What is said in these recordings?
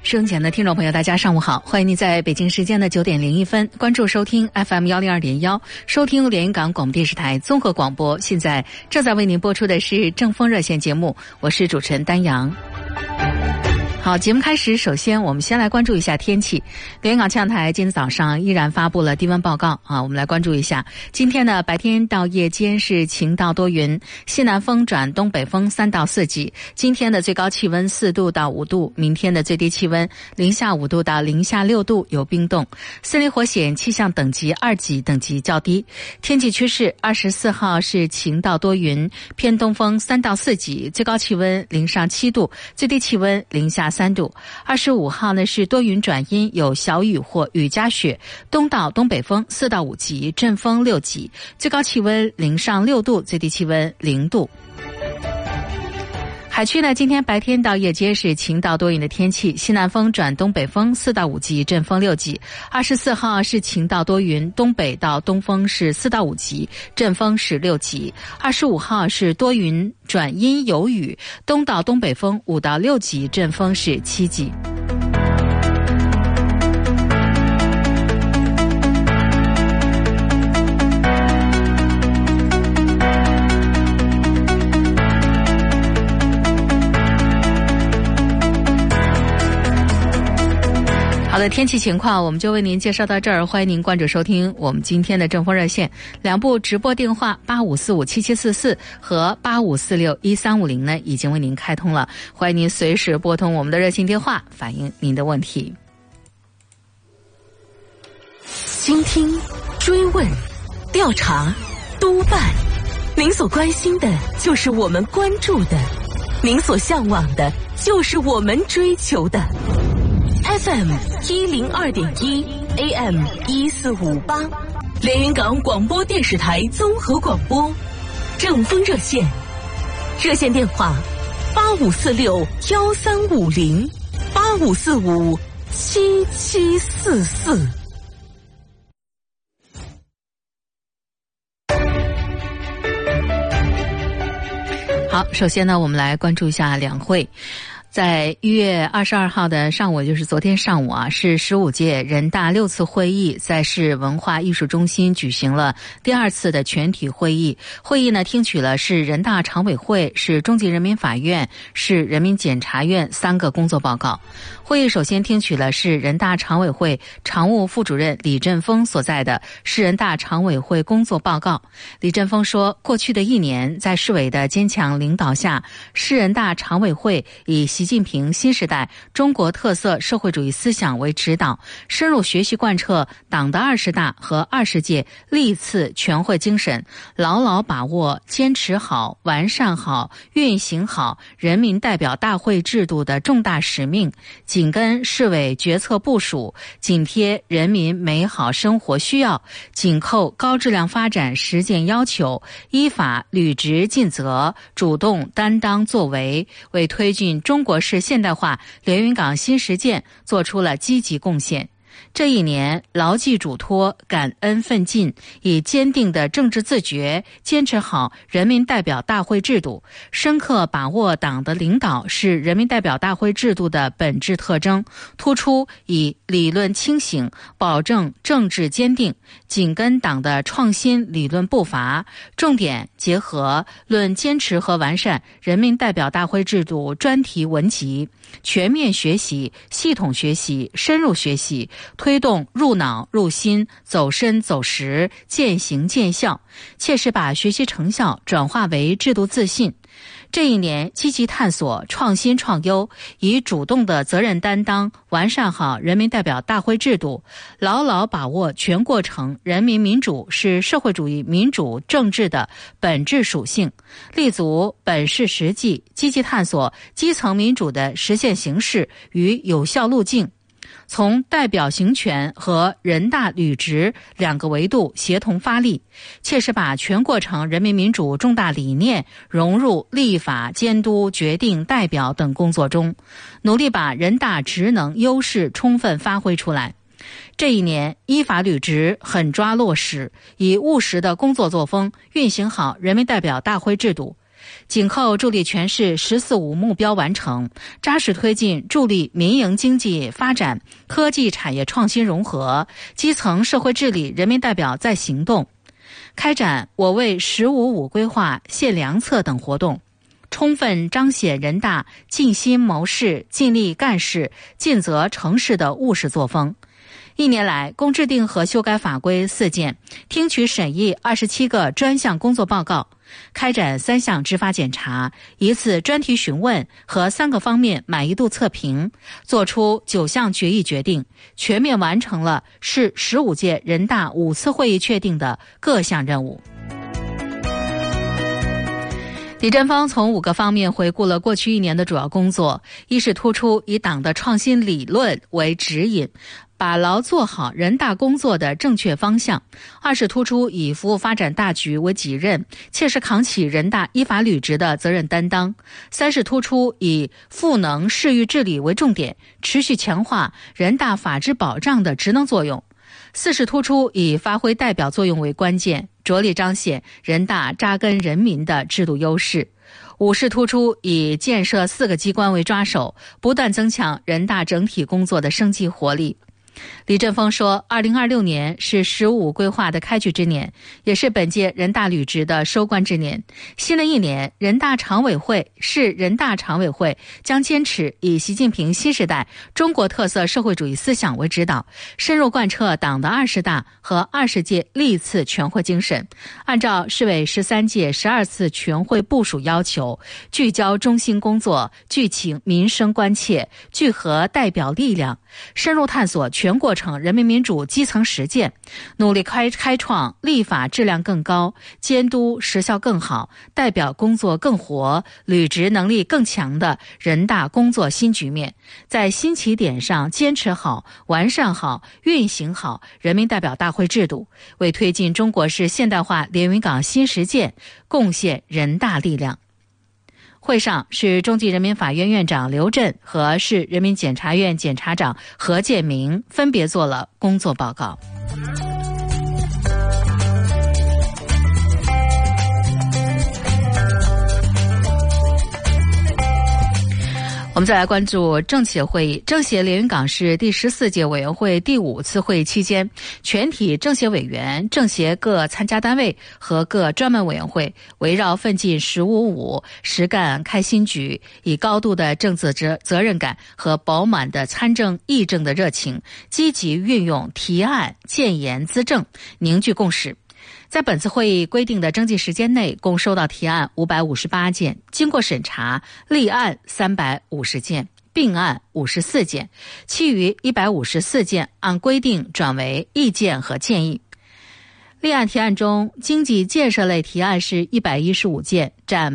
收音前的听众朋友大家上午好，欢迎您在北京时间的9点01分关注收听 FM102.1， 收听连云港广播电视台综合广播。现在正在为您播出的是正风热线节目，我是主持人丹阳。好，节目开始，首先我们先来关注一下天气。连云港气象台今天早上依然发布了低温报告啊，我们来关注一下。今天呢，白天到夜间是晴到多云，西南风转东北风3到4级。今天的最高气温4度到5度，明天的最低气温零下5度到零下6度，有冰冻。森林火险气象等级2级，等级较低。天气趋势，24号是晴到多云，偏东风3到4级，最高气温零上7度，最低气温零下3度。25号呢是多云转阴，有小雨或雨夹雪，东到东北风4到5级，阵风6级，最高气温零上6度，最低气温0度。海区呢，今天白天到夜间是晴到多云的天气，西南风转东北风4到5级，阵风6级。24号是晴到多云，东北到东风是4到5级，阵风是6级。25号是多云转阴有雨，东到东北风5到6级，阵风是7级。好的，天气情况我们就为您介绍到这儿，欢迎您关注收听我们今天的正风热线，两部直播电话85457744和85461350呢已经为您开通了，欢迎您随时拨通我们的热线电话反映您的问题。 倾听、追问、调查、督办，您所关心的就是我们关注的，您所向往的就是我们追求的。FM 102.1 AM 1458，连云港广播电视台综合广播，正风热线，热线电话85461350 85457744。 好，首先呢，我们来关注一下两会。在1月22号的上午，也就是昨天上午啊，是15届人大6次会议在市文化艺术中心举行了第2次的全体会议。会议呢，听取了市人大常委会、市中级人民法院、市人民检察院3个工作报告。会议首先听取了市人大常委会常务副主任李振峰所在的市人大常委会工作报告。李振峰说，过去的1年，在市委的坚强领导下，市人大常委会以习近平新时代中国特色社会主义思想为指导，深入学习贯彻党的20大和20届历次全会精神，牢牢把握坚持好、完善好、运行好人民代表大会制度的重大使命，紧跟市委决策部署，紧贴人民美好生活需要，紧扣高质量发展实践要求，依法履职尽责，主动担当作为，为推进中国式现代化连云港新实践做出了积极贡献。这1年，牢记嘱托，感恩奋进，以坚定的政治自觉，坚持好人民代表大会制度，深刻把握党的领导是人民代表大会制度的本质特征，突出以理论清醒，保证政治坚定，紧跟党的创新理论步伐，重点结合论坚持和完善人民代表大会制度专题文集，全面学习、系统学习、深入学习，推动入脑入心、走深走实、见行见效，切实把学习成效转化为制度自信。这1年积极探索创新创优，以主动的责任担当完善好人民代表大会制度，牢牢把握全过程人民民主是社会主义民主政治的本质属性，立足本市实际，积极探索基层民主的实现形式与有效路径，从代表行权和人大履职2个维度协同发力，切实把全过程人民民主重大理念融入立法、监督、决定、代表等工作中，努力把人大职能优势充分发挥出来。这1年，依法履职，狠抓落实，以务实的工作作风运行好人民代表大会制度。 紧扣助力全市“14+5”目标完成，扎实推进助力民营经济发展、科技产业创新融合、基层社会治理人民代表在行动，开展我为“15+5”规划献良策等活动，充分彰显人大尽心谋事、尽力干事、尽责成事的务实作风。1年来，共制定和修改法规4件，听取审议27个专项工作报告，开展3项执法检查、1次专题询问和3个方面满意度测评，作出9项决议决定，全面完成了市15届人大5次会议确定的各项任务。李振峰从5个方面回顾了过去1年的主要工作：一是突出以党的创新理论为指引，把牢做好人大工作的正确方向；二是突出以服务发展大局为己任，切实扛起人大依法履职的责任担当；三是突出以赋能市域治理为重点，持续强化人大法治保障的职能作用；四是突出以发挥代表作用为关键，着力彰显人大扎根人民的制度优势；五是突出以建设4个机关为抓手，不断增强人大整体工作的生机活力。李振峰说，2026年是“15+5”规划的开局之年，也是本届人大履职的收官之年。新的1年，市人大常委会将坚持以习近平新时代中国特色社会主义思想为指导，深入贯彻党的20大和20届历次全会精神，按照市委13届12次全会部署要求，聚焦中心工作，聚情民生关切，聚合代表力量，深入探索全过程人民民主基层实践，努力开创立法质量更高、监督实效更好、代表工作更活、履职能力更强的人大工作新局面，在新起点上坚持好、完善好、运行好人民代表大会制度，为推进中国式现代化连云港新实践贡献人大力量。会上，市中级人民法院院长刘震和市人民检察院检察长何建明分别做了工作报告。我们再来关注政协会议。政协连云港市第14届委员会第5次会议期间，全体政协委员、政协各参加单位和各专门委员会围绕奋进“15+5”实干开新局，以高度的政治责任感和饱满的参政议政的热情，积极运用提案、建言、资政，凝聚共识。在本次会议规定的征集时间内，共收到提案558件，经过审查，立案350件，并案54件，其余154件按规定转为意见和建议。立案提案中，经济建设类提案是115件，占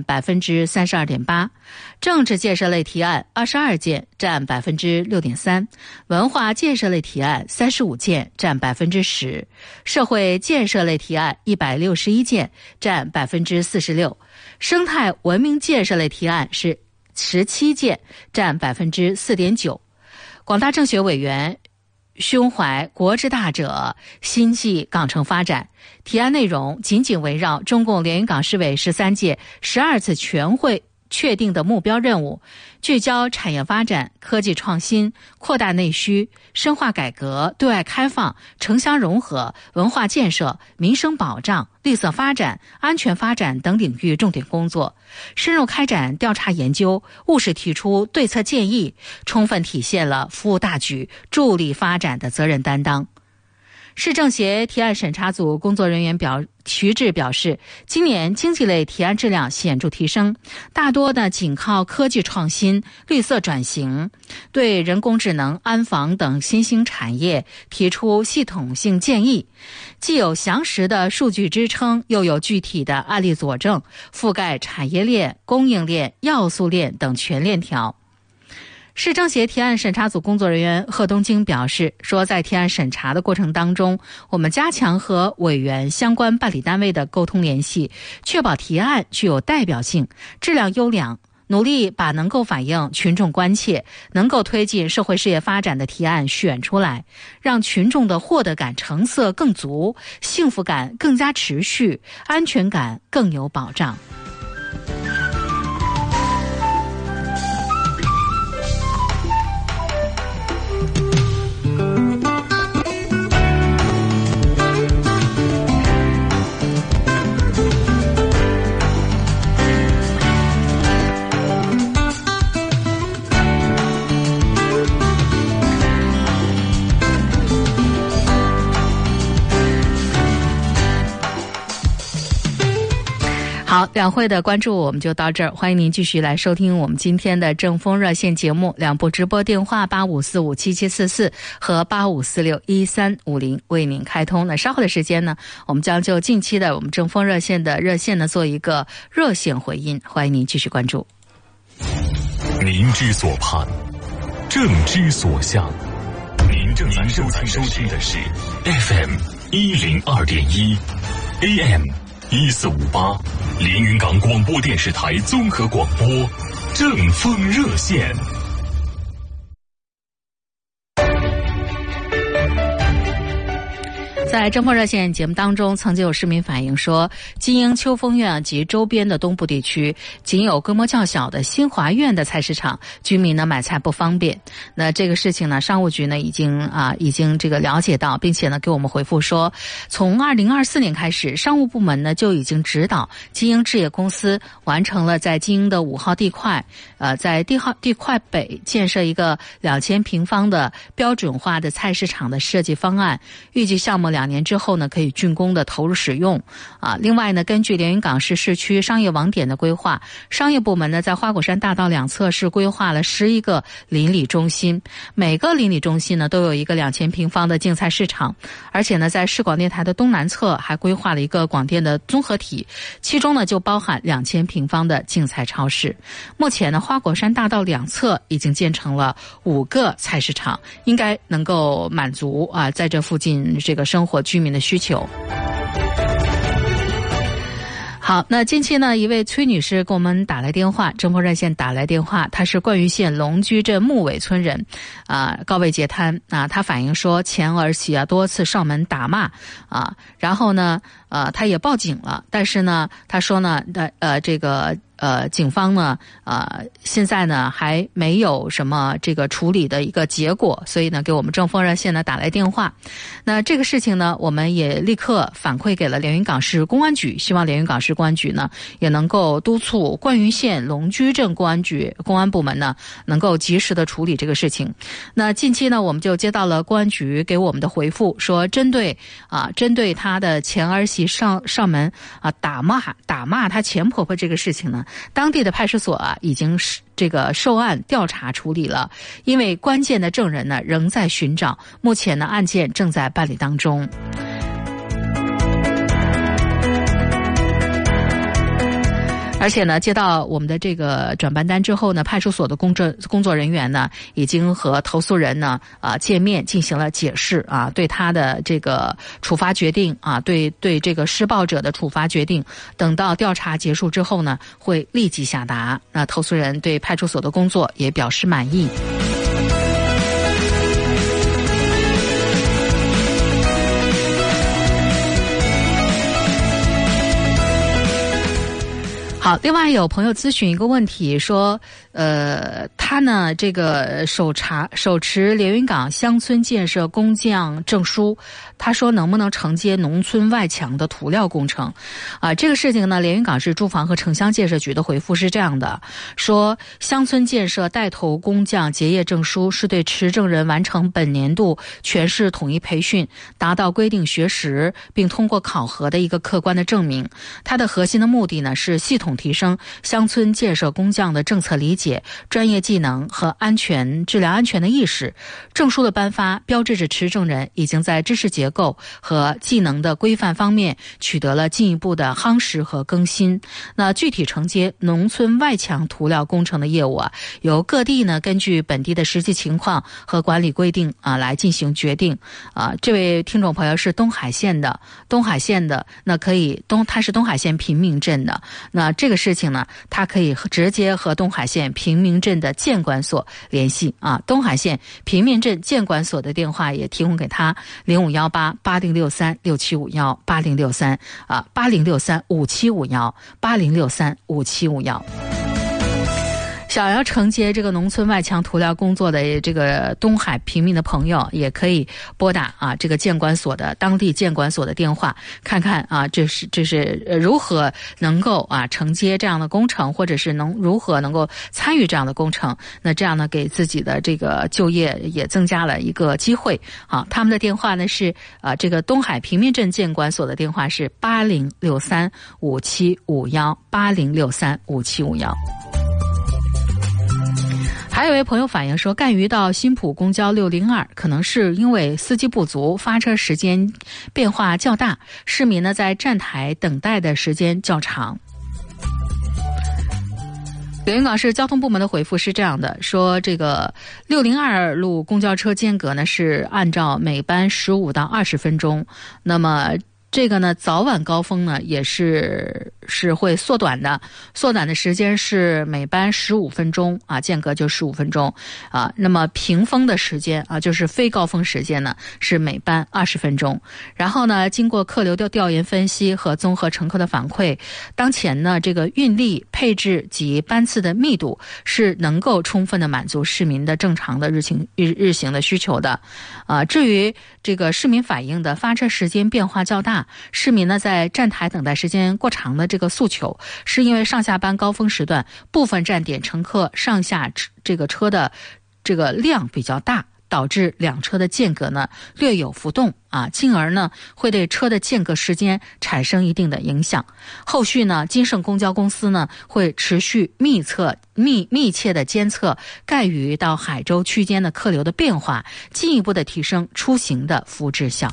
32.8%；政治建设类提案22件，占6.3%；文化建设类提案35件，占10%；社会建设类提案161件，占46%；生态文明建设类提案是17件，占4.9%。广大政协委员胸怀国之大者，心系港城发展，提案内容紧紧围绕中共连云港市委13届12次全会确定的目标任务，聚焦产业发展、科技创新、扩大内需、深化改革、对外开放、城乡融合、文化建设、民生保障、绿色发展、安全发展等领域重点工作，深入开展调查研究，务实提出对策建议，充分体现了服务大局、助力发展的责任担当。市政协提案审查组工作人员徐志表示，今年经济类提案质量显著提升，大多的紧靠科技创新、绿色转型，对人工智能、安防等新兴产业提出系统性建议，既有详实的数据支撑，又有具体的案例佐证，覆盖产业链、供应链、要素链等全链条。市政协提案审查组工作人员贺东京表示说，在提案审查的过程当中，我们加强和委员相关办理单位的沟通联系，确保提案具有代表性、质量优良，努力把能够反映群众关切、能够推进社会事业发展的提案选出来，让群众的获得感成色更足，幸福感更加持续，安全感更有保障。 好，两会的关注我们就到这儿，欢迎您继续来收听我们今天的正风热线节目，两部直播电话85457744和85461350为您开通。那稍后的时间呢，我们将就近期的我们正风热线的热线呢做一个热线回应，欢迎您继续关注。 您之所盼，正之所向，您正在收听的是 FM102.1 AM1458 连云港广播电视台综合广播正风热线。 在正风热线节目当中，曾经有市民反映说，金鹰秋风院及周边的东部地区仅有规模较小的新华苑的菜市场，居民呢买菜不方便。那这个事情呢，商务局呢已经这个了解到，并且呢给我们回复说，从2024年开始，商务部门呢就已经指导金鹰置业公司完成了在金鹰的5号地块，在地块北建设一个2000平方的标准化的菜市场的设计方案，预计项目2年之后呢可以竣工的投入使用另外呢，根据连云港市市区商业网点的规划，商业部门呢在花果山大道两侧是规划了11个邻里中心，每个邻里中心呢都有一个2000平方的竞菜市场，而且呢在市广电台的东南侧还规划了一个广电的综合体，其中呢就包含2000平方的竞菜超市。目前呢花果山大道两侧已经建成了5个菜市场，应该能够满足在这附近这个生活居民的需求。好，那近期呢，一位崔女士给我们打来电话，正风热线打来电话，她是冠玉县龙居镇木尾村人，高位截瘫她反映说前儿媳多次上门打骂然后呢她也报警了，但是呢她说呢警方呢现在呢还没有什么这个处理的一个结果，所以呢给我们正风热线呢打来电话。那这个事情呢我们也立刻反馈给了连云港市公安局，希望连云港市公安局呢也能够督促冠云县龙居镇公安局公安部门呢能够及时的处理这个事情。那近期呢我们就接到了公安局给我们的回复，说针对他的前儿媳上门打骂他前婆婆这个事情呢，当地的派出所已经这个受案调查处理了，因为关键的证人呢仍在寻找，目前呢案件正在办理当中。而且呢，接到我们的这个转办单之后呢，派出所的工作人员呢，已经和投诉人呢见面进行了解释对他的这个处罚决定对这个施暴者的处罚决定，等到调查结束之后呢，会立即下达。那投诉人对派出所的工作也表示满意。好，另外有朋友咨询一个问题，说他呢这个手持连云港乡村建设工匠证书，他说能不能承接农村外墙的涂料工程这个事情呢，连云港市住房和城乡建设局的回复是这样的，说乡村建设带头工匠结业证书是对持证人完成本年度全市统一培训，达到规定学时并通过考核的一个客观的证明。它的核心的目的呢是系统提升乡村建设工匠的政策理解、专业技能和质量安全的意识。证书的颁发标志着持证人已经在知识结构和技能的规范方面取得了进一步的夯实和更新。那具体承接农村外墙涂料工程的业务由各地呢根据本地的实际情况和管理规定来进行决定。这位听众朋友是东海县的，那可以他是东海县平民镇的，那这个事情呢，他可以直接和东海县平民镇的建管所联系东海县平民镇建管所的电话也提供给他，0518-8063-6751 8063-5751 8063-5751。 想要承接这个农村外墙涂料工作的这个东海平民的朋友，也可以拨打这个建管所的当地建管所的电话，看看这是如何能够承接这样的工程，或者是如何能够参与这样的工程。那这样呢，给自己的这个就业也增加了一个机会。他们的电话呢是这个东海平民镇建管所的电话是80635751，80635751。还有一位朋友反映说，赣榆到新浦公交602可能是因为司机不足，发车时间变化较大，市民呢在站台等待的时间较长。柳云港市交通部门的回复是这样的，说这个602路公交车间隔呢是按照每班15到20分钟，那么这个呢早晚高峰呢也是会缩短的，缩短的时间是每班15分钟间隔就15分钟那么平峰的时间就是非高峰时间呢是每班20分钟。然后呢，经过客流的调研分析和综合乘客的反馈，当前呢这个运力配置及班次的密度是能够充分的满足市民的正常的日行的需求的至于这个市民反映的发车时间变化较大，市民呢在站台等待时间过长的这个诉求，是因为上下班高峰时段部分站点乘客上下这个车的这个量比较大，导致两车的间隔呢略有浮动进而呢会对车的间隔时间产生一定的影响。后续呢，金盛公交公司呢会持续密切的监测赣榆到海州区间的客流的变化，进一步的提升出行的服务质效。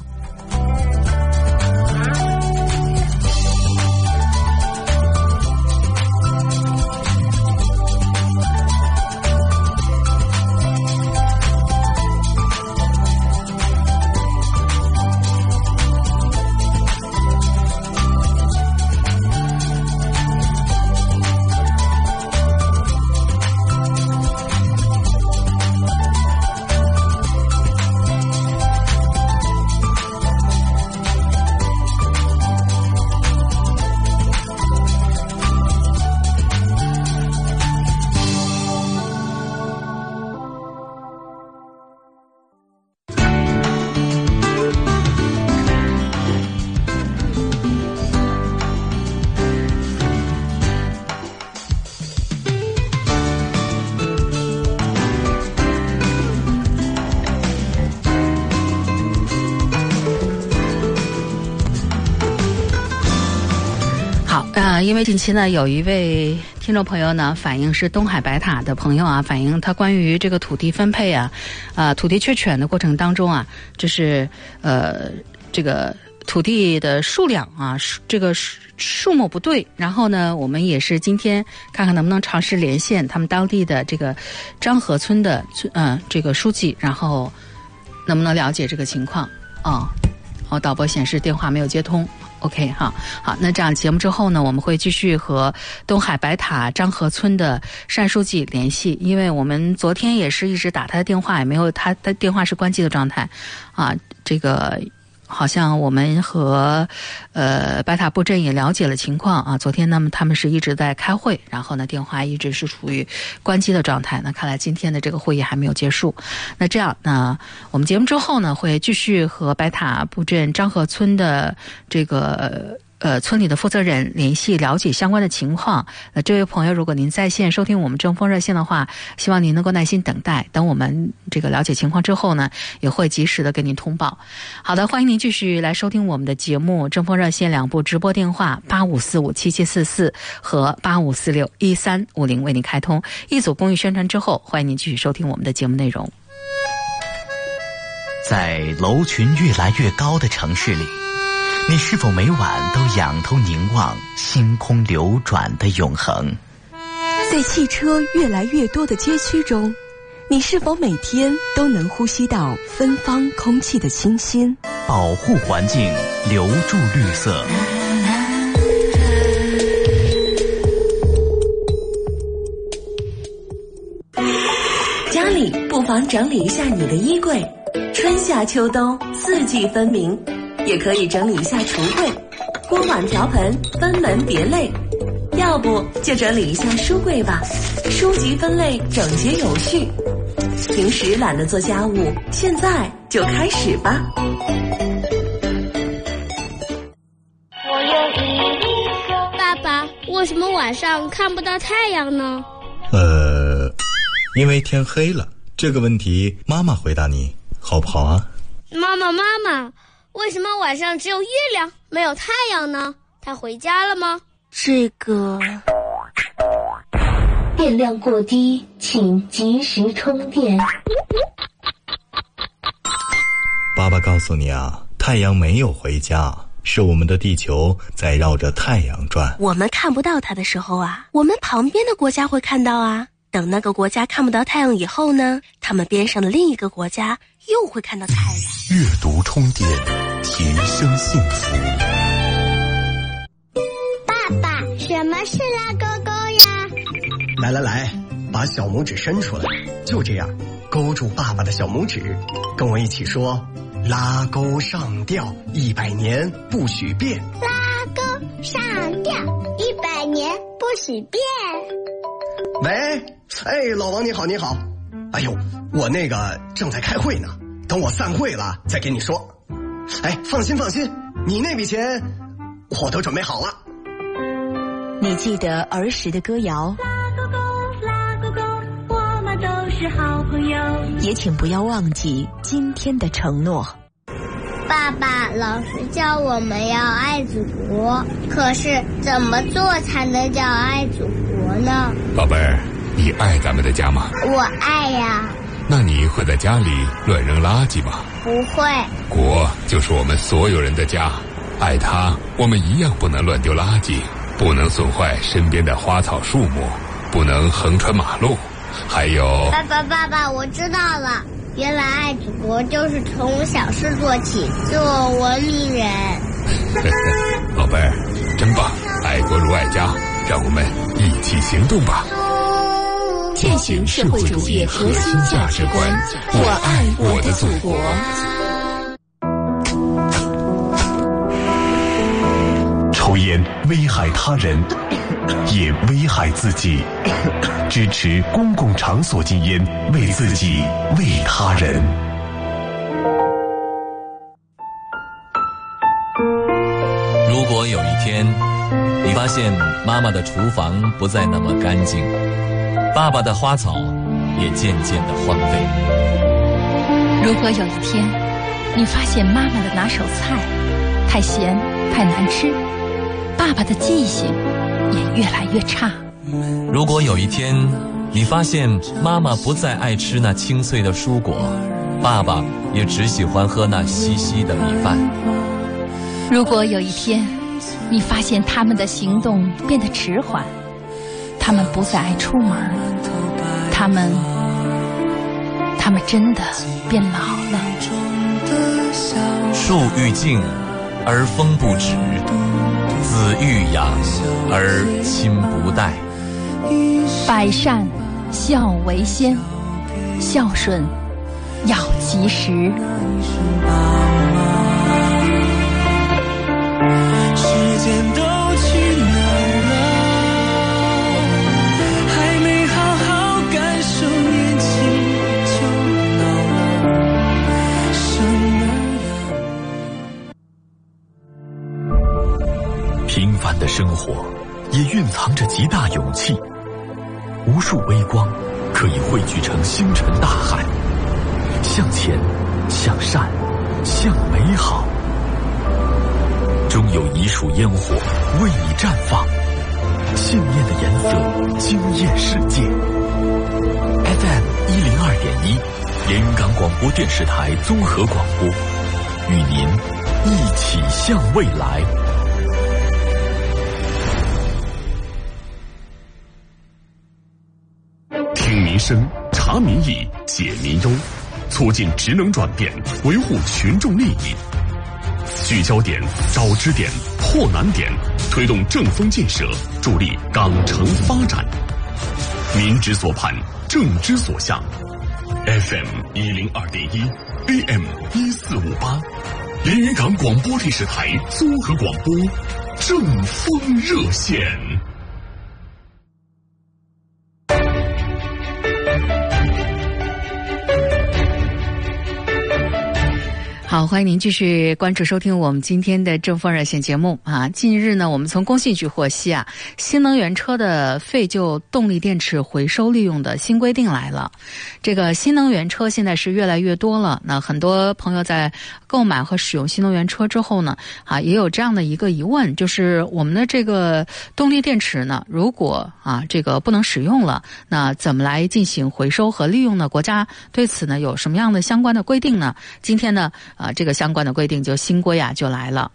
因为近期呢，有一位听众朋友呢反映是东海白塔的朋友反映他关于这个土地分配土地确权的过程当中就是这个土地的数量这个数目不对。然后呢，我们也是今天看看能不能尝试连线他们当地的这个张河村的这个书记，然后能不能了解这个情况导播显示电话没有接通。OK 好，那这样节目之后呢，我们会继续和东海白塔张河村的单书记联系，因为我们昨天也是一直打他的电话，也没有，他的电话是关机的状态这个好像我们和白塔布镇也了解了情况昨天呢他们是一直在开会，然后呢电话一直是处于关机的状态。那看来今天的这个会议还没有结束。那这样呢，我们节目之后呢会继续和白塔布镇张河村的这个村里的负责人联系，了解相关的情况。这位朋友，如果您在线收听我们正风热线的话，希望您能够耐心等待，等我们这个了解情况之后呢，也会及时的给您通报。好的，欢迎您继续来收听我们的节目，正风热线两部直播电话85457744和85461350为您开通。一组公益宣传之后，欢迎您继续收听我们的节目内容。 在楼群越来越高的城市里，你是否每晚都仰头凝望星空流转的永恒？ 在汽车越来越多的街区中，你是否每天都能呼吸到芬芳空气的清新？ 保护环境，留住绿色。 家里不妨整理一下你的衣柜，春夏秋冬四季分明。也可以整理一下橱柜，锅碗瓢盆分门别类，要不就整理一下书柜吧。 书籍分类整洁有序。平时懒得做家务，现在就开始吧。 爸爸，为什么晚上看不到太阳呢？ 因为天黑了。这个问题妈妈回答你好不好啊？ 妈妈，为什么晚上只有月亮没有太阳呢？他回家了吗？ 这个电量过低，请及时充电。 爸爸告诉你啊，太阳没有回家，是我们的地球在绕着太阳转。 我们看不到它的时候啊，我们旁边的国家会看到啊。等那个国家看不到太阳以后呢，他们边上的另一个国家又会看到太阳。 阅读充电，提升幸福。 爸爸，什么是拉勾勾呀？ 来，把小拇指伸出来，就这样，勾住爸爸的小拇指，跟我一起说：拉钩上吊，100年不许变。 拉钩上吊，100年不许变。 喂，老王你好。哎呦，我那个正在开会呢，等我散会了再跟你说。放心，你那笔钱我都准备好了。 你记得儿时的歌谣， 拉勾勾，我们都是好朋友。 也请不要忘记今天的承诺。 爸爸，老师叫我们要爱祖国，可是怎么做才能叫爱祖国呢？ 宝贝儿，你爱咱们的家吗？ 我爱呀。 那你会在家里乱扔垃圾吗？ 不会。 国就是我们所有人的家，爱它，我们一样不能乱丢垃圾，不能损坏身边的花草树木，不能横穿马路，还有…… 爸爸，我知道了。原来爱祖国就是从小事做起，做文明人。 宝贝儿，真棒！爱国如爱家，让我们一起行动吧。 践行社会主义核心价值观，我爱我的祖国。 抽烟危害他人，也危害自己。支持公共场所禁烟，为自己，为他人。 如果有一天，你发现妈妈的厨房不再那么干净，爸爸的花草也渐渐的荒废。 如果有一天，你发现妈妈的拿手菜太咸太难吃，爸爸的记性也越来越差。 如果有一天，你发现妈妈不再爱吃那清脆的蔬果，爸爸也只喜欢喝那稀稀的米饭。 如果有一天，你发现他们的行动变得迟缓，他们不再爱出门，他们真的变老了。 树欲静而风不止，子欲养而亲不待。 百善孝为先，孝顺要及时。 时间都去哪儿了？还没好好感受年轻就老了，生儿平凡的生活也蕴藏着极大勇气，无数微光可以汇聚成星辰大海。向前，向善，向美好，终有一束烟火为你绽放，信念的颜色惊艳世界。FM 102.1，连云港广播电视台综合广播，与您一起向未来。听民生，查民意，解民忧，促进职能转变，维护群众利益。聚焦点，找支点，破难点，推动正风建设，助力港城发展。民之所盼，政之所向。FM 102.1 AM 1458，连云港广播电视台综合广播，正风热线。 好，欢迎您继续关注收听我们今天的正风热线节目啊。近日呢，我们从工信局获悉啊，新能源车的废旧动力电池回收利用的新规定来了。这个新能源车现在是越来越多了，那很多朋友在购买和使用新能源车之后呢，也有这样的一个疑问，就是我们的这个动力电池呢，如果这个不能使用了，那怎么来进行回收和利用呢？国家对此呢有什么样的相关的规定呢？今天呢这个相关的规定就新规就来了。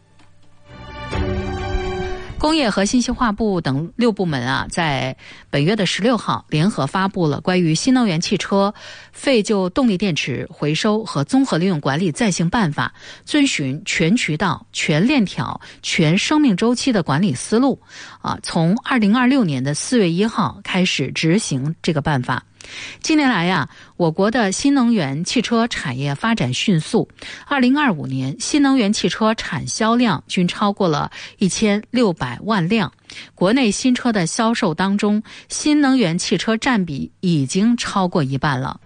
工业和信息化部等6部门在本月的16号联合发布了关于新能源汽车废旧动力电池回收和综合利用管理暂行办法，遵循全渠道、全链条、全生命周期的管理思路从2026年的4月1号开始执行这个办法。近年来我国的新能源汽车产业发展迅速，2025年新能源汽车产销量均超过了1600万辆，国内新车的销售当中，新能源汽车占比已经超过一半了。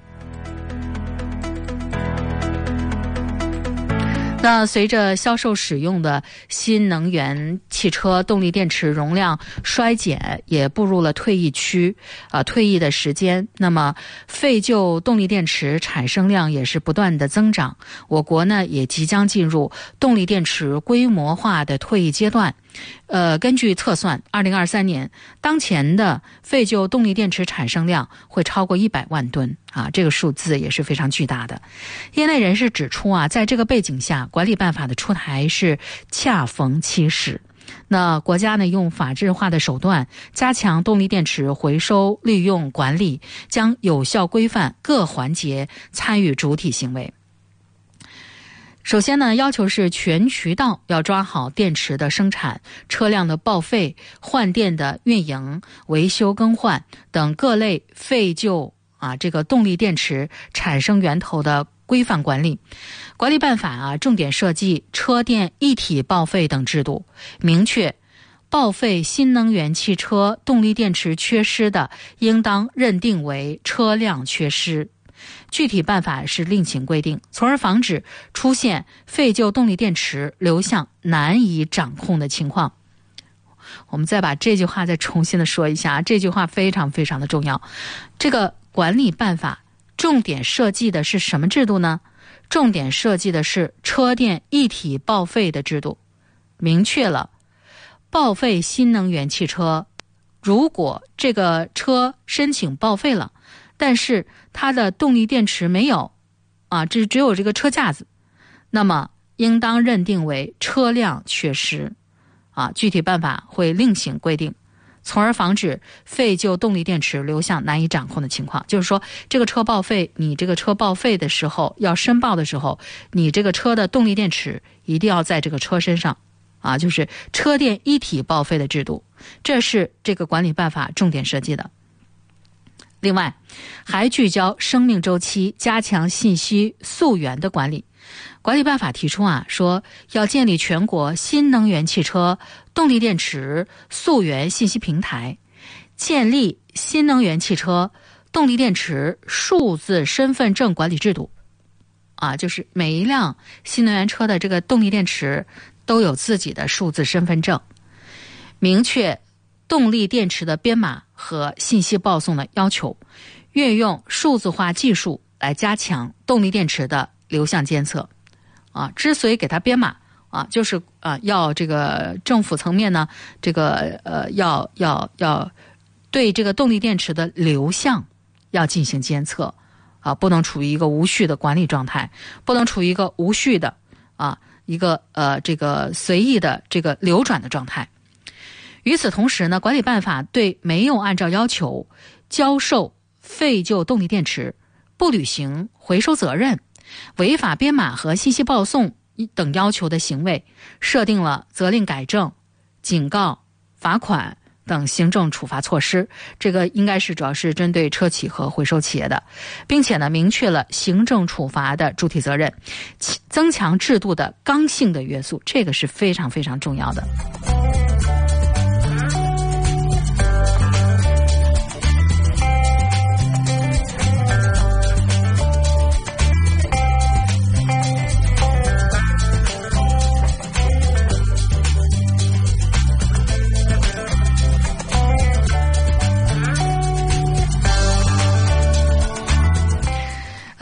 那随着销售使用的新能源汽车动力电池容量衰减，也步入了退役区退役的时间，那么废旧动力电池产生量也是不断的增长。我国呢也即将进入动力电池规模化的退役阶段。根据测算，2023年当前的废旧动力电池产生量会超过100万吨这个数字也是非常巨大的。业内人士指出在这个背景下，管理办法的出台是恰逢其时。那国家呢用法制化的手段加强动力电池回收利用管理，将有效规范各环节参与主体行为。首先呢，要求是全渠道要抓好电池的生产、车辆的报废、换电的运营、维修更换等各类废旧这个动力电池产生源头的规范管理。管理办法重点设计车电一体报废等制度，明确报废新能源汽车动力电池缺失的，应当认定为车辆缺失。具体办法是另行规定，从而防止出现废旧动力电池流向难以掌控的情况。我们再把这句话再重新的说一下，这句话非常非常的重要。这个管理办法重点设计的是什么制度呢？重点设计的是车电一体报废的制度，明确了报废新能源汽车，如果这个车申请报废了，但是它的动力电池没有这只有这个车架子，那么应当认定为车辆缺失具体办法会另行规定，从而防止废旧动力电池流向难以掌控的情况。就是说这个车报废，你这个车报废的时候要申报的时候，你这个车的动力电池一定要在这个车身上就是车电一体报废的制度，这是这个管理办法重点设计的。另外还聚焦生命周期，加强信息溯源的管理。管理办法提出说要建立全国新能源汽车动力电池溯源信息平台，建立新能源汽车动力电池数字身份证管理制度就是每一辆新能源车的这个动力电池都有自己的数字身份证，明确动力电池的编码和信息报送的要求，运用数字化技术来加强动力电池的流向监测之所以给它编码就是要这个政府层面呢，这个要对这个动力电池的流向要进行监测不能处于一个无序的管理状态，不能处于一个无序的一个这个随意的这个流转的状态。与此同时呢，管理办法对没有按照要求交售废旧动力电池、不履行回收责任、违法编码和信息报送等要求的行为，设定了责令改正、警告、罚款等行政处罚措施。这个应该是主要是针对车企和回收企业的，并且呢明确了行政处罚的主体责任，增强制度的刚性的约束，这个是非常非常重要的。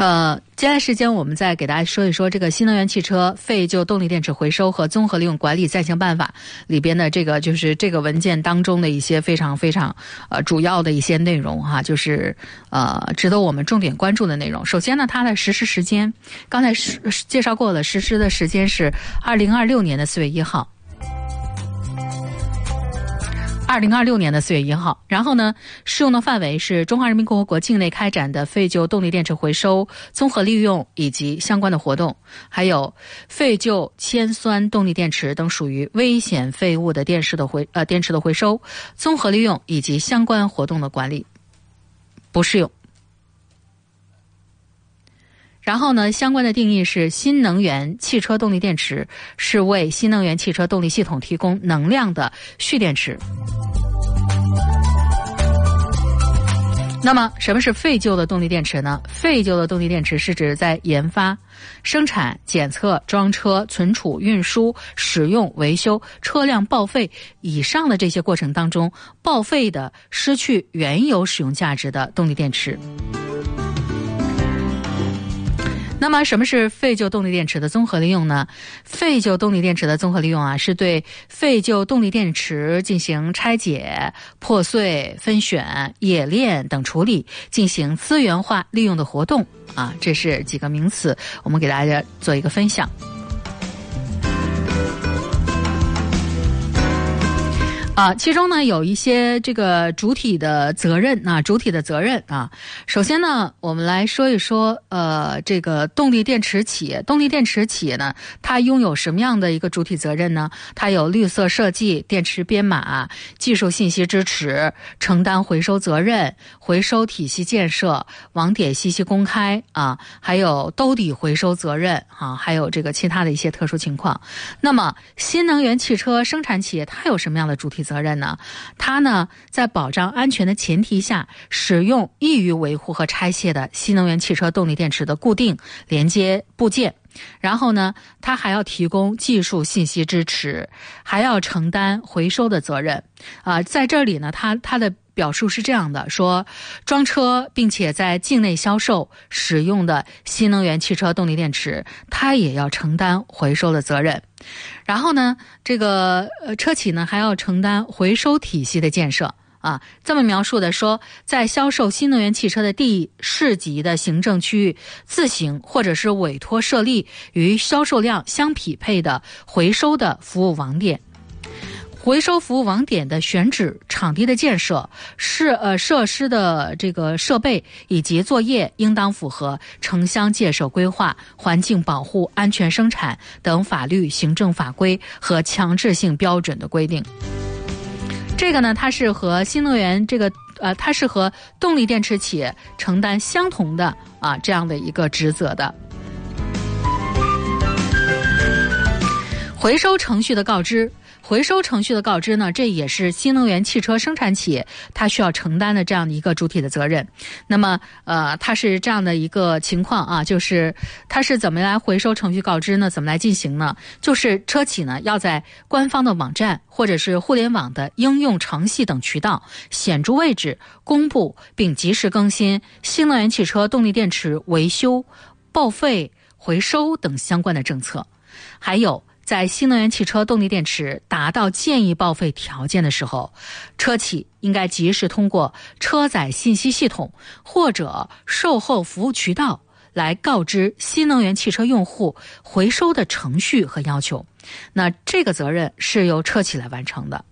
接下来时间我们再给大家说一说这个新能源汽车废旧动力电池回收和综合利用管理暂行办法里边的这个就是这个文件当中的一些非常主要的一些内容哈，就是值得我们重点关注的内容。首先呢，它的实施时间刚才介绍过了，实施的时间是2026年的4月1号。2026年的4月1号，然后呢，适用的范围是中华人民共和国境内开展的废旧动力电池回收、综合利用以及相关的活动，还有废旧铅酸动力电池等属于危险废物的电池的回收、综合利用以及相关活动的管理，不适用。然后呢，相关的定义是新能源汽车动力电池是为新能源汽车动力系统提供能量的蓄电池。那么什么是废旧的动力电池呢？废旧的动力电池是指在研发、生产、检测、装车、存储、运输、使用、维修、车辆报废以上的这些过程当中报废的、失去原有使用价值的动力电池。那么什么是废旧动力电池的综合利用呢？废旧动力电池的综合利用是对废旧动力电池进行拆解、破碎、分选、冶炼等处理，进行资源化利用的活动这是几个名词，我们给大家做一个分享。其中呢有一些这个主体的责任首先呢，我们来说一说这个动力电池企业呢，它拥有什么样的一个主体责任呢？它有绿色设计、电池编码、技术信息支持、承担回收责任、回收体系建设、网点信息公开还有兜底回收责任还有这个其他的一些特殊情况。那么新能源汽车生产企业它有什么样的主体责任呢？它呢在保障安全的前提下，使用易于维护和拆卸的新能源汽车动力电池的固定连接部件，然后呢它还要提供技术信息支持，还要承担回收的责任在这里呢它的表述是这样的，说装车并且在境内销售使用的新能源汽车动力电池，它也要承担回收的责任。然后呢，这个车企呢还要承担回收体系的建设这么描述的说，在销售新能源汽车的地市级的行政区域自行或者是委托设立与销售量相匹配的回收的服务网点。回收服务网点的选址、场地的建设、设施的这个设备以及作业应当符合城乡建设规划、环境保护、安全生产等法律、行政法规和强制性标准的规定。这个呢，它是和新能源它是和动力电池企业承担相同的这样的一个职责的。回收程序的告知呢，这也是新能源汽车生产企业它需要承担的这样的一个主体的责任。那么它是这样的一个情况就是它是怎么来回收程序告知呢？怎么来进行呢？就是车企呢要在官方的网站或者是互联网的应用程序等渠道显著位置公布并及时更新新能源汽车动力电池维修、报废、回收等相关的政策。还有在新能源汽车动力电池达到建议报废条件的时候，车企应该及时通过车载信息系统或者售后服务渠道来告知新能源汽车用户回收的程序和要求。那这个责任是由车企来完成的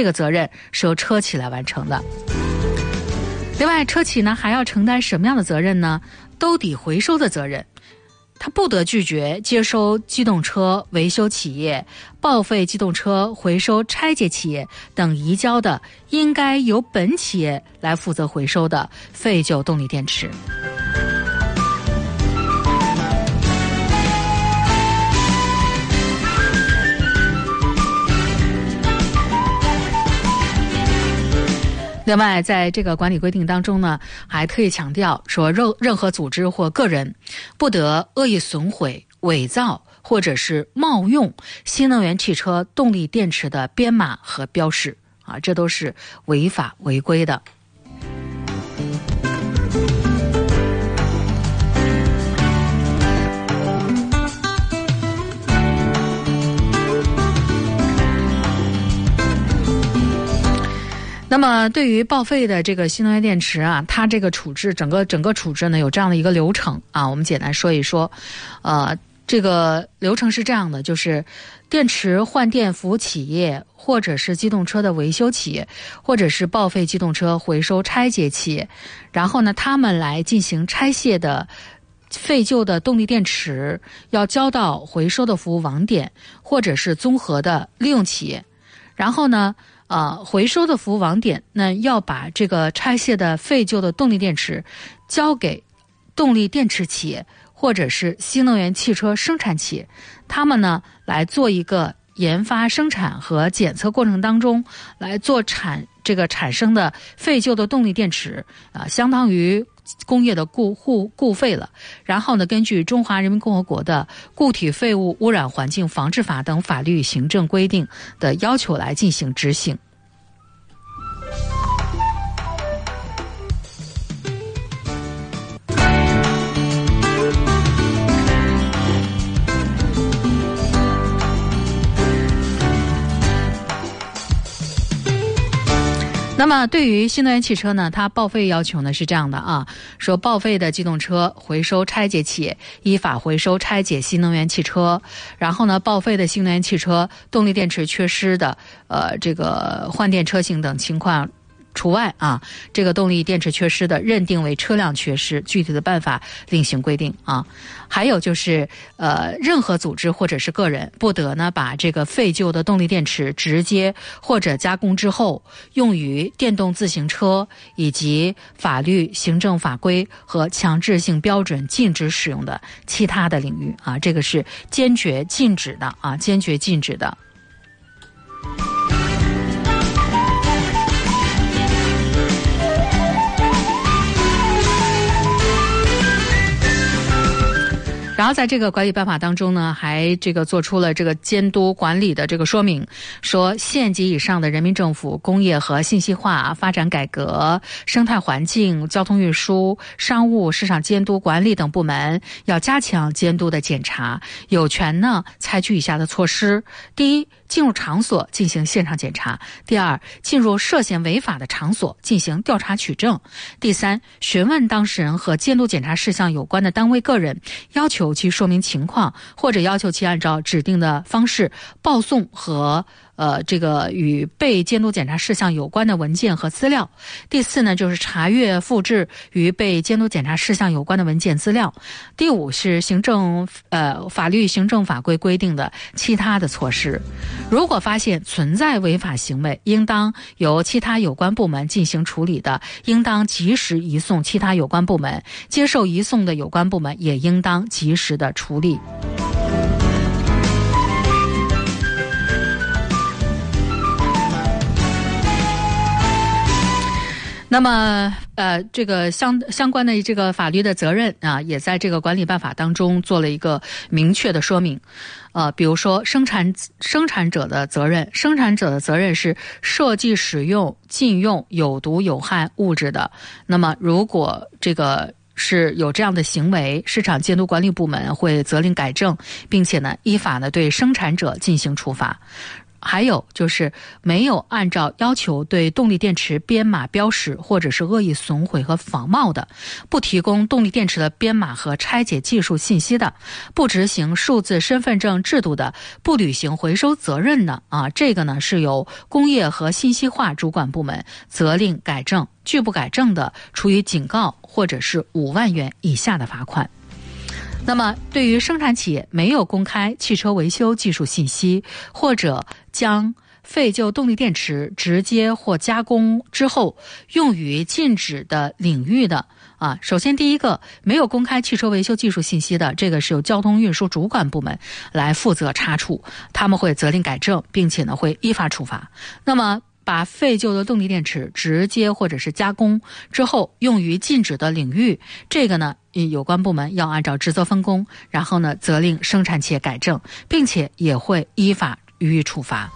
另外，车企呢还要承担什么样的责任呢？兜底回收的责任。他不得拒绝接收机动车维修企业、报废机动车回收拆解企业等移交的应该由本企业来负责回收的废旧动力电池。另外，在这个管理规定当中呢，还特意强调说，任何组织或个人不得恶意损毁、伪造或者是冒用新能源汽车动力电池的编码和标识这都是违法违规的。 那么对于报废的这个新能源电池啊，它这个处置整个处置呢有这样的一个流程啊，我们简单说一说。这个流程是这样的，就是电池换电服务企业，或者是机动车的维修企业，或者是报废机动车回收拆解企业，然后呢，他们来进行拆卸的废旧的动力电池，要交到回收的服务网点，或者是综合的利用企业。然后呢，回收的服务网点那要把这个拆卸的废旧的动力电池交给动力电池企业，或者是新能源汽车生产企业，他们呢来做一个研发、生产和检测过程当中来做产生的废旧的动力电池相当于工业的固废了。然后呢，根据中华人民共和国的固体废物污染环境防治法等法律行政规定的要求来进行执行。那么对于新能源汽车呢，它报废要求呢是这样的啊，说报废的机动车回收拆解企业依法回收拆解新能源汽车，然后呢，报废的新能源汽车动力电池缺失的这个换电车型等情况除外啊，这个动力电池缺失的认定为车辆缺失，具体的办法另行规定啊。还有就是任何组织或者是个人不得呢把这个废旧的动力电池直接或者加工之后用于电动自行车以及法律、行政法规和强制性标准禁止使用的其他的领域啊，这个是坚决禁止的啊，坚决禁止的。然后在这个管理办法当中呢，还这个做出了这个监督管理的这个说明，说县级以上的人民政府工业和信息化发展改革、生态环境、交通运输、商务市场监督管理等部门要加强监督的检查，有权呢采取以下的措施：第一，进入场所进行现场检查；第二，进入涉嫌违法的场所进行调查取证；第三，询问当事人和监督检查事项有关的单位个人，要求其说明情况，或者要求其按照指定的方式报送和这个与被监督检查事项有关的文件和资料。第四呢，就是查阅复制与被监督检查事项有关的文件资料。第五是法律、行政法规规定的其他的措施。如果发现存在违法行为，应当由其他有关部门进行处理的，应当及时移送其他有关部门，接受移送的有关部门也应当及时的处理。那么这个相关的这个法律的责任啊，也在这个管理办法当中做了一个明确的说明。比如说生产者的责任，生产者的责任是设计、使用、禁用有毒有害物质的。那么如果这个是有这样的行为，市场监督管理部门会责令改正，并且呢依法呢对生产者进行处罚。还有就是没有按照要求对动力电池编码标识或者是恶意损毁和仿冒的，不提供动力电池的编码和拆解技术信息的，不执行数字身份证制度的，不履行回收责任的这个呢是由工业和信息化主管部门责令改正，拒不改正的处以警告或者是5万元以下的罚款。那么对于生产企业没有公开汽车维修技术信息，或者将废旧动力电池直接或加工之后用于禁止的领域的首先第一个，没有公开汽车维修技术信息的，这个是由交通运输主管部门来负责查处，他们会责令改正，并且呢会依法处罚。那么把废旧的动力电池直接或者是加工之后用于禁止的领域，这个呢有关部门要按照职责分工，然后呢责令生产企业改正，并且也会依法予以处罚。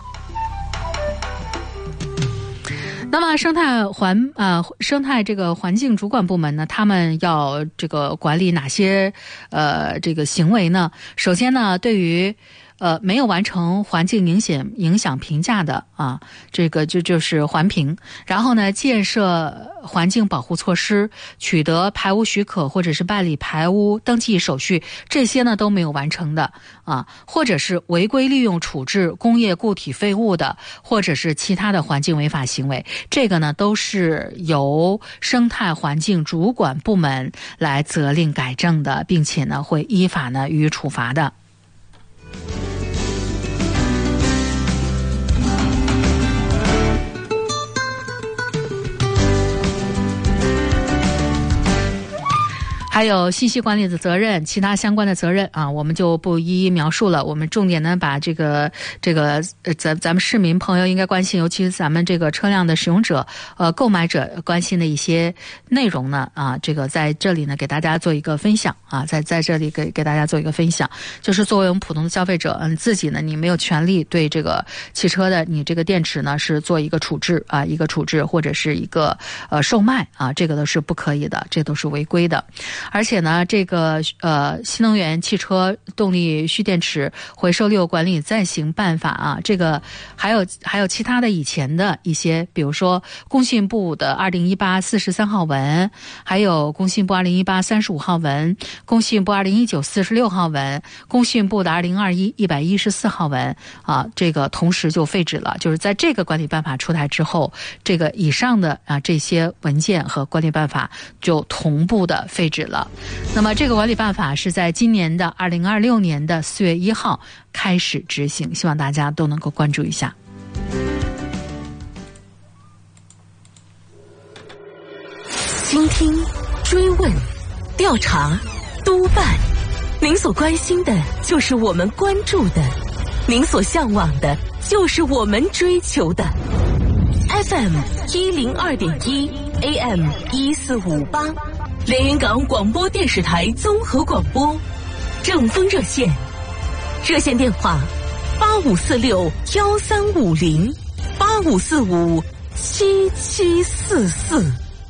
那么生态这个环境主管部门呢，他们要这个管理哪些这个行为呢？首先呢，对于没有完成环境影响评价的啊，这个就是环评。然后呢，建设环境保护措施、取得排污许可或者是办理排污登记手续，这些呢都没有完成的啊，或者是违规利用处置工业固体废物的，或者是其他的环境违法行为，这个呢都是由生态环境主管部门来责令改正的，并且呢会依法呢予以处罚的。还有信息管理的责任，其他相关的责任啊，我们就不一一描述了。我们重点呢，把这个咱们市民朋友应该关心，尤其是咱们这个车辆的使用者、购买者关心的一些内容呢，啊，这个在这里呢给大家做一个分享啊，在这里给大家做一个分享，就是作为我们普通的消费者，自己呢你没有权利对这个汽车的你这个电池呢是做一个处置啊，一个处置或者是一个售卖啊，这个都是不可以的，这都是违规的。而且呢，这个新能源汽车动力蓄电池回收利用管理暂行办法啊，这个还有其他的以前的一些，比如说工信部的2018 43号文，还有工信部2018 35号文，工信部2019 46号文，工信部的2021 114号文啊，这个同时就废止了。就是在这个管理办法出台之后，这个以上的啊这些文件和管理办法就同步的废止了。那么这个管理办法是在今年的2026年的4月1号开始执行，希望大家都能够关注一下。 倾听、追问、调查、督办，您所关心的就是我们关注的，您所向往的就是我们追求的。FM 102.1 AM 1458。连云港广播电视台综合广播，正风热线，热线电话85461350 85457744。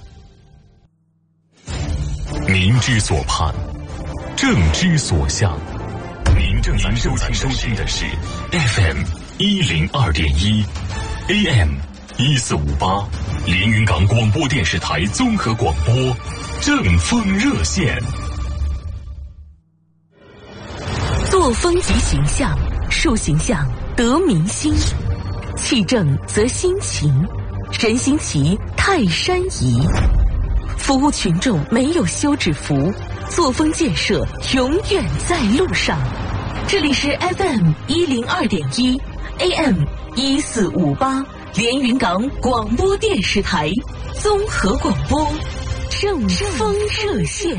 民之所盼，政之所向。您正在收听的是 FM 102.1 AM 1458连云港广播电视台综合广播。正风热线， 作风即形象，树形象得民心，气正则心情，人心齐泰山移。服务群众没有休止符，作风建设永远在路上。这里是 FM 102.1 AM 1458连云港广播电视台综合广播。正风热线。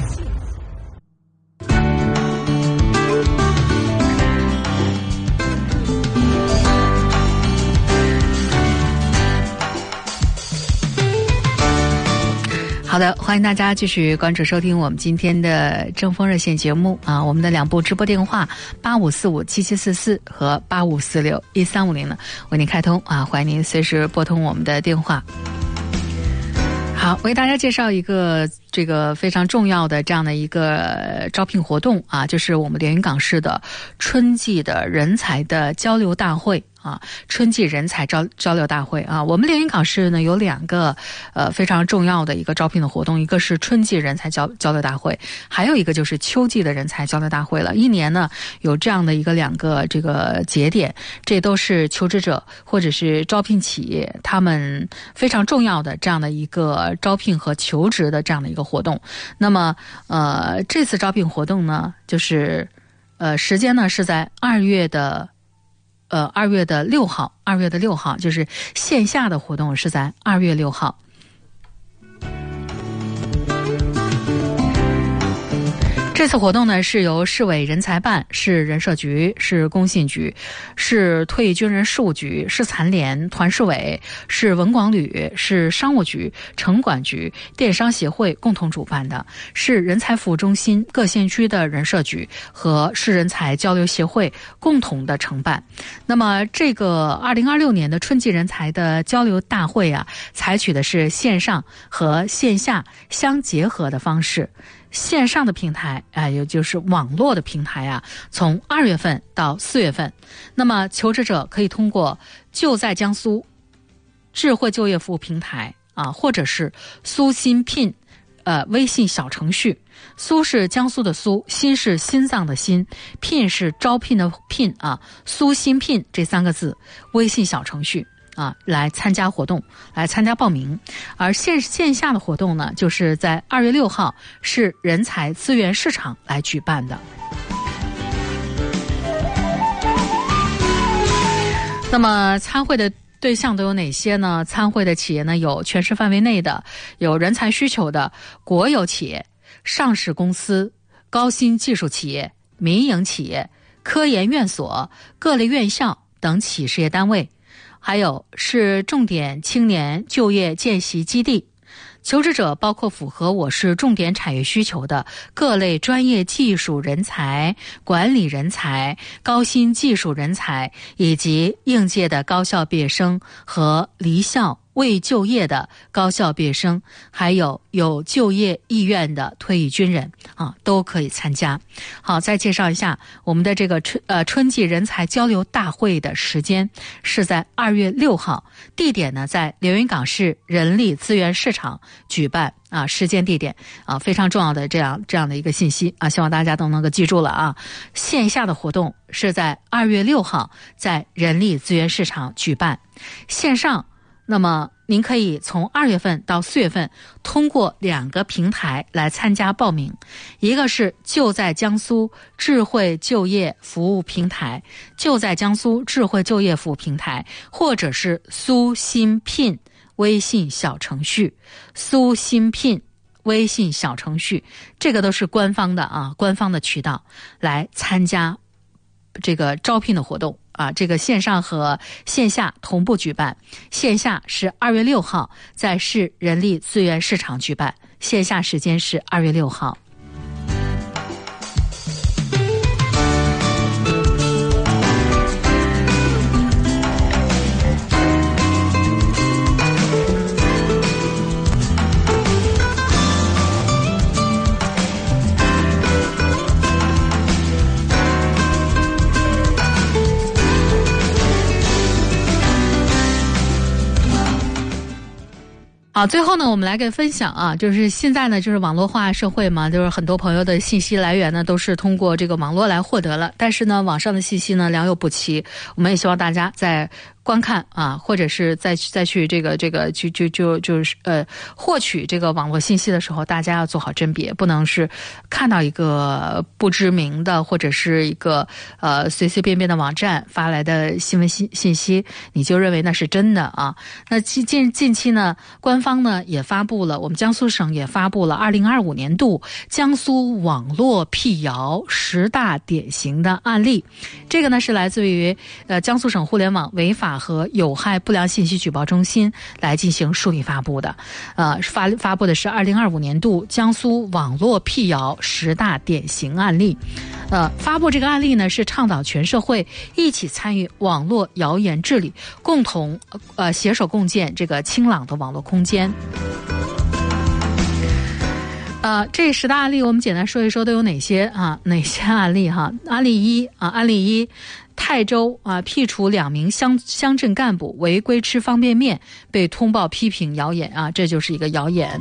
好的，欢迎大家继续关注收听我们今天的正风热线节目啊，我们的两部直播电话85457744和85461350呢为您开通啊，欢迎您随时拨通我们的电话。好，为大家介绍一个这个非常重要的这样的一个招聘活动啊，就是我们连云港市的春季的人才的交流大会。啊，春季人才交流大会啊，我们连云港市呢有两个非常重要的一个招聘的活动，一个是春季人才交流大会，还有一个就是秋季的人才交流大会了。一年呢有这样的两个这个节点，这都是求职者或者是招聘企业他们非常重要的这样的一个招聘和求职的这样的一个活动。那么这次招聘活动呢，就是时间呢是在2月的6号，2月6号就是线下的活动是在2月6号。这次活动呢是由市委人才办、市人社局、市工信局、市退役军人事务局、市残联、团市委、市文广旅、市商务局、城管局、电商协会共同主办的，市人才服务中心、各县区的人社局和市人才交流协会共同的承办。那么这个2026年的春季人才的交流大会啊，采取的是线上和线下相结合的方式。 线上的平台也就是网络的平台啊，从2月份到4月份，那么求职者可以通过就在江苏智慧就业服务平台或者是苏新聘微信小程序，苏是江苏的苏，新是心脏的心，聘是招聘的聘苏新聘这3个字微信小程序来参加活动，来参加报名。而线下的活动呢，就是在2月6号是人才资源市场来举办的。那么参会的对象都有哪些呢？参会的企业呢，有全市范围内的，有人才需求的国有企业、上市公司、高新技术企业、民营企业、科研院所、各类院校等企事业单位，还有是重点青年就业见习基地。求职者包括符合我市重点产业需求的各类专业技术人才、管理人才、高新技术人才，以及应届的高校毕业生和离校未就业的高校毕业生，还有就业意愿的退役军人都可以参加。好，再介绍一下我们的这个春季人才交流大会的时间是在2月6号，地点呢在连云港市人力资源市场举办时间地点非常重要的这样的一个信息希望大家都能够记住了线下的活动是在2月6号在人力资源市场举办，线上那么您可以从2月份到4月份通过2个平台来参加报名，一个是就在江苏智慧就业服务平台，就在江苏智慧就业服务平台，或者是苏新聘微信小程序，苏新聘微信小程序，这个都是官方的渠道来参加这个招聘的活动这个线上和线下同步举办。线下是2月6号在市人力资源市场举办，线下时间是2月6号。好，最后呢，我们来给分享就是现在呢，就是网络化社会嘛，就是很多朋友的信息来源呢，都是通过这个网络来获得了。但是呢，网上的信息呢，良莠不齐。我们也希望大家在观看或者是再去获取这个网络信息的时候，大家要做好甄别，不能是看到一个不知名的或者是一个随随便便的网站发来的新闻信息，你就认为那是真的那近期呢，官方呢也发布了，我们江苏省也发布了2025年度江苏网络辟谣10大典型的案例。这个呢是来自于江苏省互联网违法和有害不良信息举报中心来进行梳理发布的。发布的是2025年度江苏网络辟谣10大典型案例。发布这个案例呢，是倡导全社会一起参与网络谣言治理，共同携手共建这个清朗的网络空间。这10大案例我们简单说一说都有哪些哪些案例案例一泰州辟除2名乡镇干部违规吃方便面，被通报批评谣言这就是一个谣言。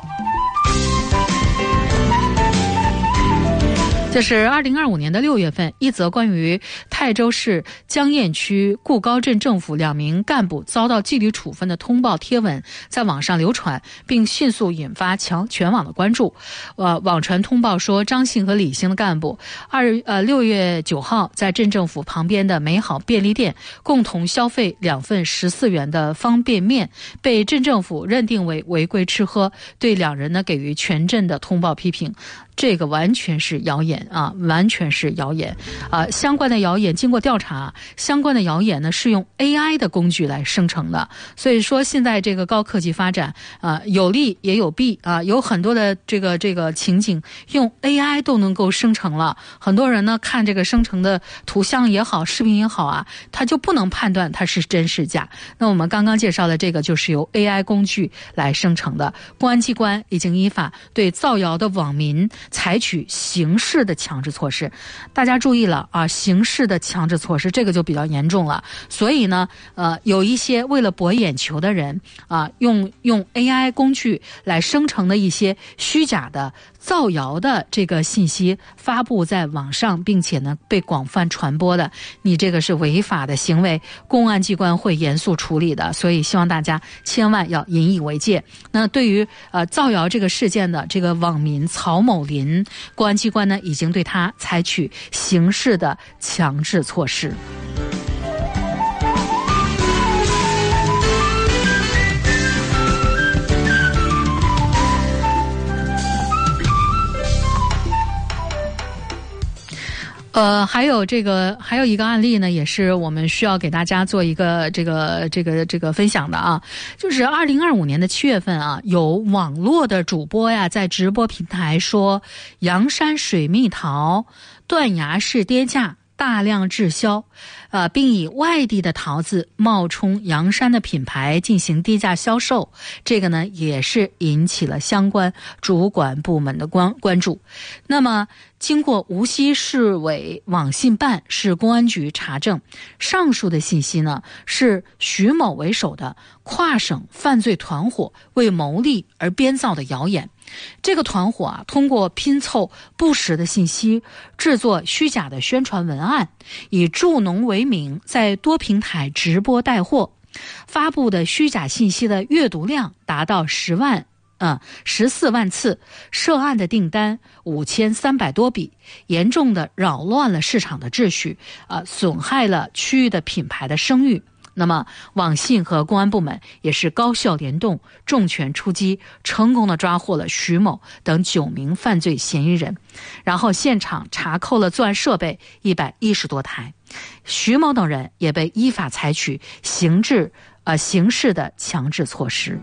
这是2025年的6月份，一则关于泰州市江堰区固高镇政府2名干部遭到纪律处分的通报贴文在网上流传，并迅速引发全网的关注。网传通报说，张姓和李姓的干部6月9号在镇政府旁边的美好便利店共同消费2份14元的方便面，被镇政府认定为违规吃喝，对2人呢给予全镇的通报批评。 这个完全是谣言啊，完全是谣言啊！相关的谣言经过调查，相关的谣言呢是用 AI 的工具来生成的。所以说，现在这个高科技发展啊，有利也有弊啊，有很多的这个情景用 AI 都能够生成了。很多人呢看这个生成的图像也好，视频也好啊，他就不能判断它是真是假。那我们刚刚介绍的这个就是由 AI 工具来生成的。公安机关已经依法对造谣的网民采取刑事的强制措施。大家注意了啊，刑事的强制措施这个就比较严重了。所以呢有一些为了博眼球的人啊，用 AI 工具来生成的一些虚假的造谣的这个信息发布在网上，并且呢被广泛传播的，你这个是违法的行为，公安机关会严肃处理的。所以希望大家千万要引以为戒。那对于造谣这个事件的这个网民曹某林，公安机关呢已经对他采取刑事的强制措施。还有一个案例呢，也是我们需要给大家做一个这个分享的啊，就是2025年的7月份啊，有网络的主播呀在直播平台说阳山水蜜桃断崖式跌价大量滞销，并以外地的桃子冒充阳山的品牌进行低价销售，这个呢也是引起了相关主管部门的关注。那么经过无锡市委网信办、市公安局查证，上述的信息呢是徐某为首的跨省犯罪团伙为牟利而编造的谣言。这个团伙啊，通过拼凑不实的信息，制作虚假的宣传文案，以助农为名，在多平台直播带货，发布的虚假信息的阅读量达到14万次，涉案的订单5300多笔，严重的扰乱了市场的秩序，损害了区域的品牌的声誉。那么网信和公安部门也是高效联动，重拳出击，成功的抓获了徐某等9名犯罪嫌疑人，然后现场查扣了作案设备110多台，徐某等人也被依法采取刑事的强制措施。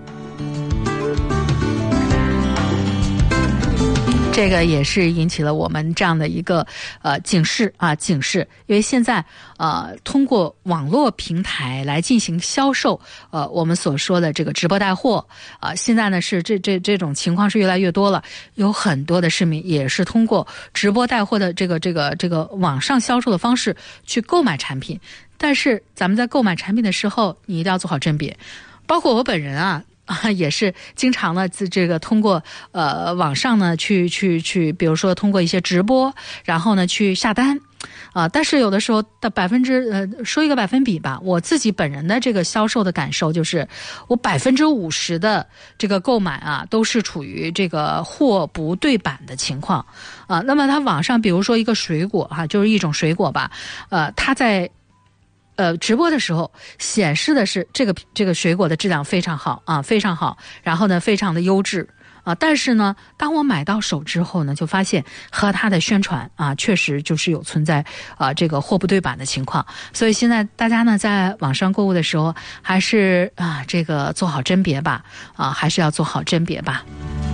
这个也是引起了我们这样的一个警示，因为现在通过网络平台来进行销售，我们所说的这个直播带货，现在呢是这种情况是越来越多了，有很多的市民也是通过直播带货的这个网上销售的方式去购买产品，但是咱们在购买产品的时候，你一定要做好甄别，包括我本人也是经常的这个通过网上呢去，比如说通过一些直播，然后呢去下单但是有的时候的说一个百分比吧，我自己本人的这个销售的感受就是，我50%的这个购买都是处于这个货不对版的情况那么它网上比如说一个水果就是一种水果吧，它在直播的时候显示的是这个水果的质量非常好非常好，然后呢非常的优质但是呢当我买到手之后呢，就发现和它的宣传确实就是有存在这个货不对版的情况。所以现在大家呢在网上购物的时候，还是这个做好甄别吧还是要做好甄别吧。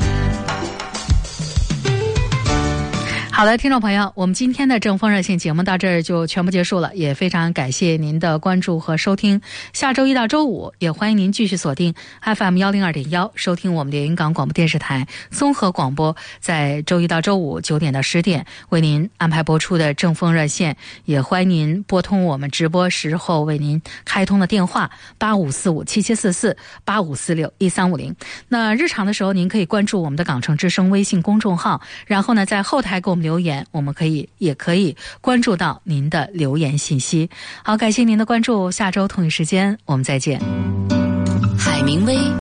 好了，听众朋友，我们今天的正风热线节目到这儿就全部结束了，也非常感谢您的关注和收听。下周一到周五也欢迎您继续锁定 FM 102.1，收听我们连云港广播电视台综合广播，在周一到周五9点到10点为您安排播出的正风热线，也欢迎您拨通我们直播时候为您开通的电话85457744 85461350。那日常的时候您可以关注我们的港城之声微信公众号，然后呢在后台给我们留言，我们也可以关注到您的留言信息。好，感谢您的关注，下周同一时间我们再见。 海明威